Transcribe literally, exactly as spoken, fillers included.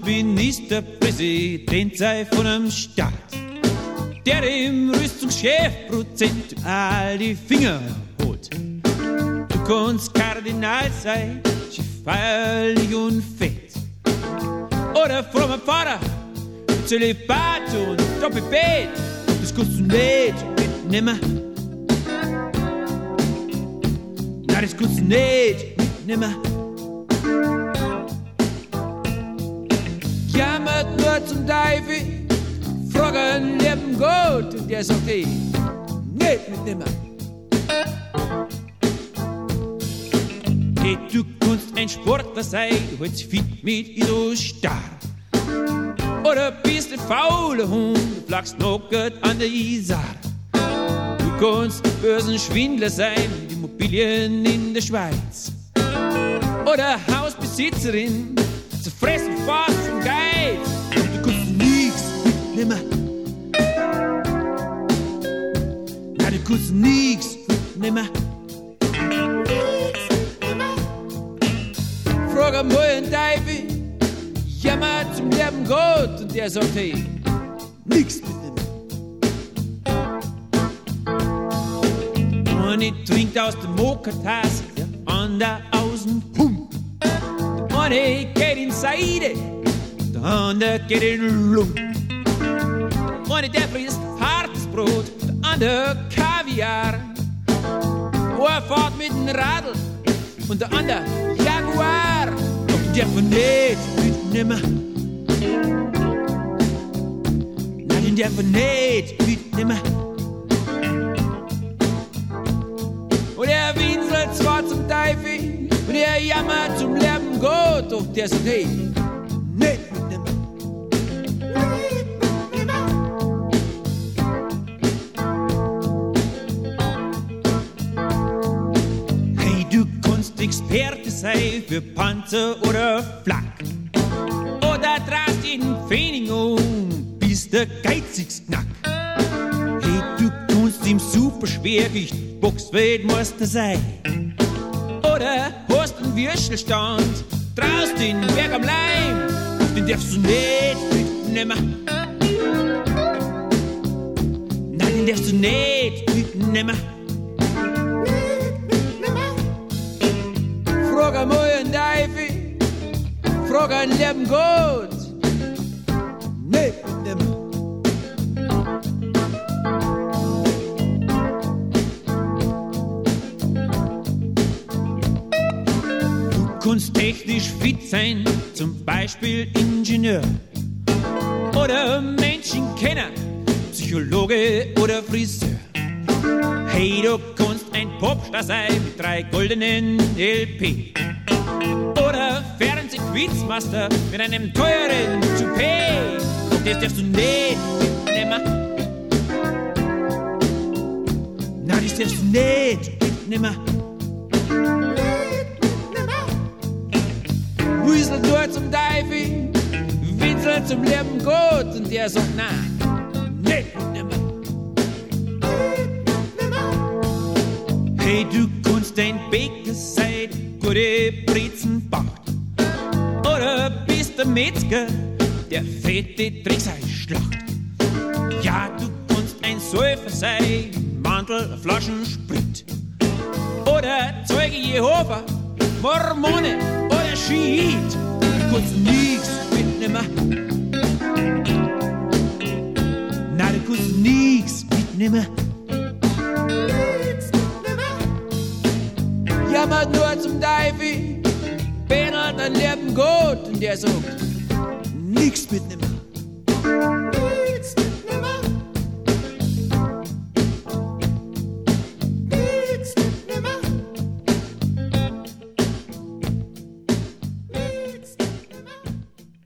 Ministerpräsident sei von einem Staat, der dem Rüstungschef prozentual die Finger holt. Du kannst Kardinal sein, schief feierlich und fett. Oder frommer Pfarrer, mit Zölibat und Doppelbett. Das kannst du nicht mitnehmen. Nein, das kannst du nicht mitnehmen. Jammert nur zum Teufel, fragen lieben Gott und der sagt, ey, nicht mitnehmen. Hey, du kannst ein Sportler sein, du hältst fit mit Ido Star. Oder bist ein fauler Hund, du flachst knockert an der Isar. Du kannst Börsenschwindler sein, mit Immobilien in der Schweiz. Oder Hausbesitzerin, zerfressen fast vom Geiz. Du kannst nichts mitnehmen. Nein, du kannst nichts mitnehmen. Frag einmal einen Teufel, jammer zum lieben Gott und der sagt, hey, nix mitnehmen. Eine trinkt aus der Mokatasse, der andere aus dem Pump. Der eine geht in Seide, der andere geht in Lump. Der eine, der frisst hartes Brot, der andere Kaviar. Der fährt mit dem Radl und der andere Jaguar. Doch der von nicht mitnehmen. Nein, der von nicht mitnehmen. Und er winselt zwar zum Teufel und er jammert zum lieben Gott, doch der sagt, hey, nicht mitnehmen. Hey, du kannst Experte sein für Panzer oder Flak. Oder drast jeden Pfennig um, bis der geizigst knack. Hey, du kannst im Superschwergewicht Boxweltmeister sein. Oder hast einen Würstelstand, traust den Berg am Leim, den darfst du nicht mitnehmen. Nein, den darfst du nicht mitnehmen. Frag einmal einen Teufel, frag einen lieben Gott, nicht mitnehmen. Du kannst technisch fit sein, zum Beispiel Ingenieur. Oder Menschenkenner, Psychologe oder Friseur. Hey, du kannst ein Popstar sein mit drei goldenen L P. Oder Fernsehquizmaster mit einem teuren Toupet. Das darfst du nicht mitnehmen. Nein, das darfst du nicht mitnehmen. Wieselt nur zum Teufel, winselt zum lieben Gott und der sagt, nein, nicht mitnehmen. Hey, du kannst ein Bäcker sein, gute Brezen baut. Oder bist der Metzger, der fette Drecksei schlacht. Ja, du kannst ein Säufer sein, Mantel, Flaschen, Sprit. Oder Zeuge Jehova, Mormone oder Schiit. Du kannst nichts mitnehmen. Nein, du kannst nichts mitnehmen. Jammert nur zum Teufel, betelt an lieben Gott und der sagt, nix mitnehmen.